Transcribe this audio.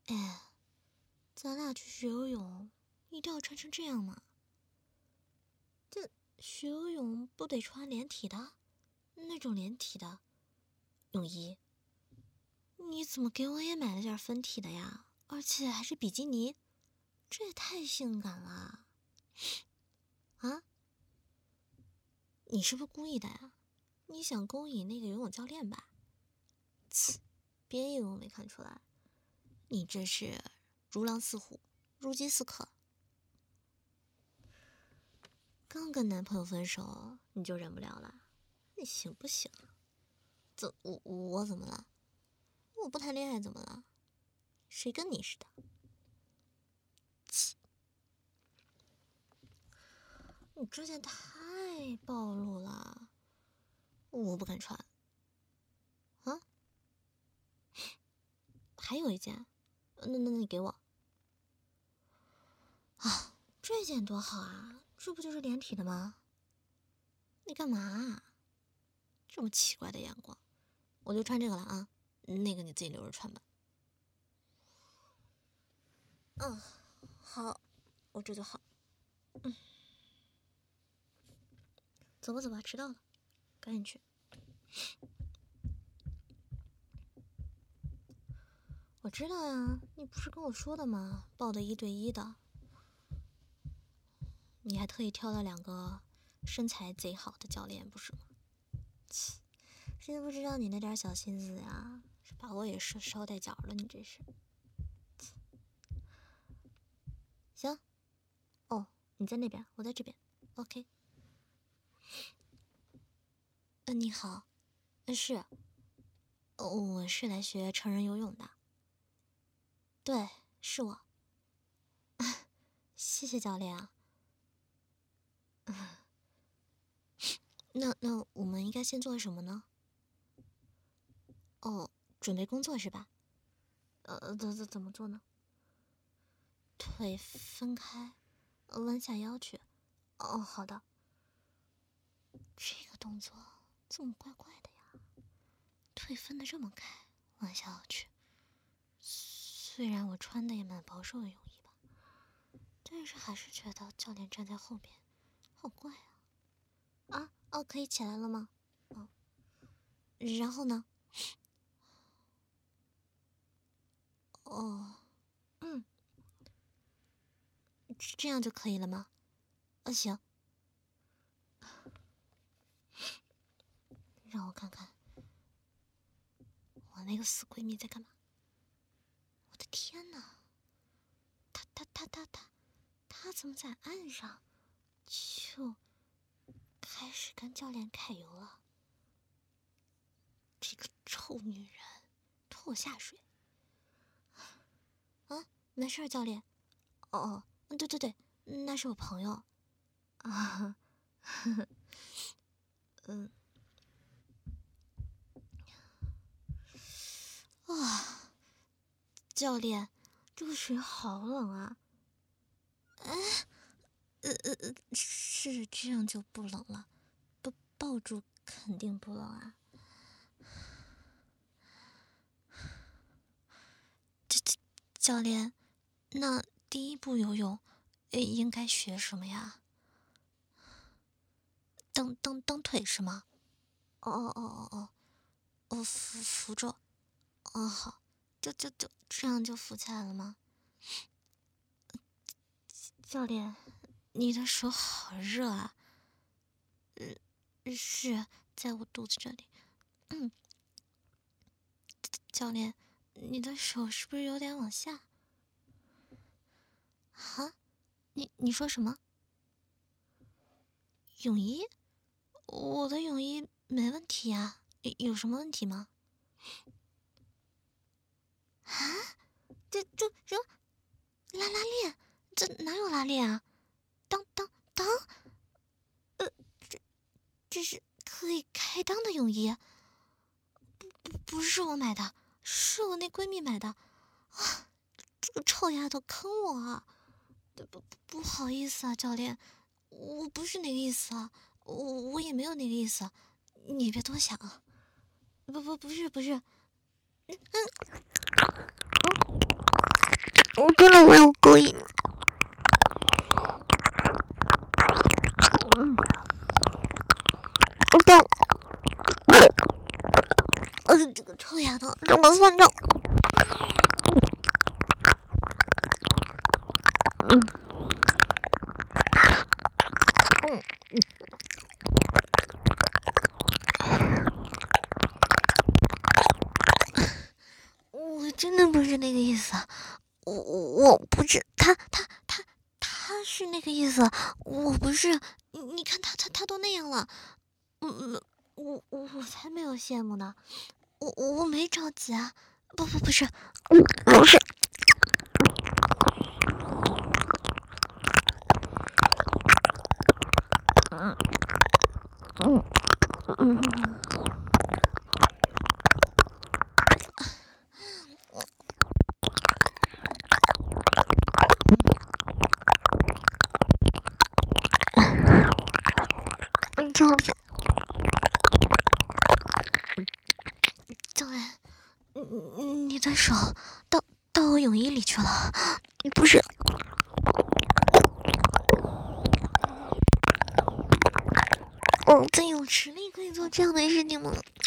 哎，咱俩去学游泳，一定要穿成这样吗？这学游泳不得穿连体的，那种连体的泳衣。你怎么给我也买了件分体的呀？而且还是比基尼，这也太性感了！啊？你是不是故意的呀？你想勾引那个游泳教练吧？切，别以为我没看出来，你这是如狼似虎，如饥似渴。刚跟男朋友分手，你就忍不了了？你行不行？我怎么了？我不谈恋爱怎么了？谁跟你似的？切，你这件太暴露了，我不敢穿。啊？还有一件，那你给我。啊，这件多好啊，这不就是连体的吗？你干嘛啊？这么奇怪的眼光，我就穿这个了啊，那个你自己留着穿吧。嗯，好，我这就好。走吧走吧，迟到了，赶紧去。我知道呀，你不是跟我说的吗？报的1对1的，你还特意挑了2个身材贼好的教练，不是吗？切，谁都不知道你那点小心思呀，是把我也捎带脚了，你这是。行，哦，你在那边，我在这边 ，OK。你好，是，我是来学成人游泳的。对，是我。谢谢教练啊。那我们应该先做什么呢？哦，准备工作是吧？怎么做呢？腿分开，弯下腰去。哦，好的。这个动作怎么怪怪的呀？腿分得这么开，弯下腰去。虽然我穿的也蛮保守的泳衣吧，但是还是觉得教练站在后面，好怪啊！哦，可以起来了吗？哦，然后呢？哦，这样就可以了吗？行。让我看看，我那个死闺蜜在干嘛？我的天哪！她怎么在岸上就开始跟教练揩油了？这个臭女人，拖我下水！啊，没事，教练。哦，对，那是我朋友。啊，哇，教练，这个水好冷啊！是这样就不冷了，抱住肯定不冷啊。教练，那第一步游泳，应该学什么呀？蹬腿是吗？哦，扶着。哦，好，就这样就浮起来了吗？教练，你的手好热啊。是在我肚子这里。教练，你的手是不是有点往下？啊？你说什么？泳衣？我的泳衣没问题啊，有什么问题吗？啊？这什么拉链？这哪有拉链啊？当，这是可以开裆的泳衣。不是我买的，是我那闺蜜买的。啊，这个臭丫头坑我啊！不好意思啊，教练，我不是那个意思啊，我也没有那个意思，你别多想啊。不是， 我真的没有故意。这个臭丫头这么算账。我真的不是那个意思，我不是他是那个意思，我不是。你看他都那样了，我才没有羡慕呢，我没着急啊，不是，不是。教练，你的手到我泳衣里去了，你不是？在泳池里可以做这样的事情吗？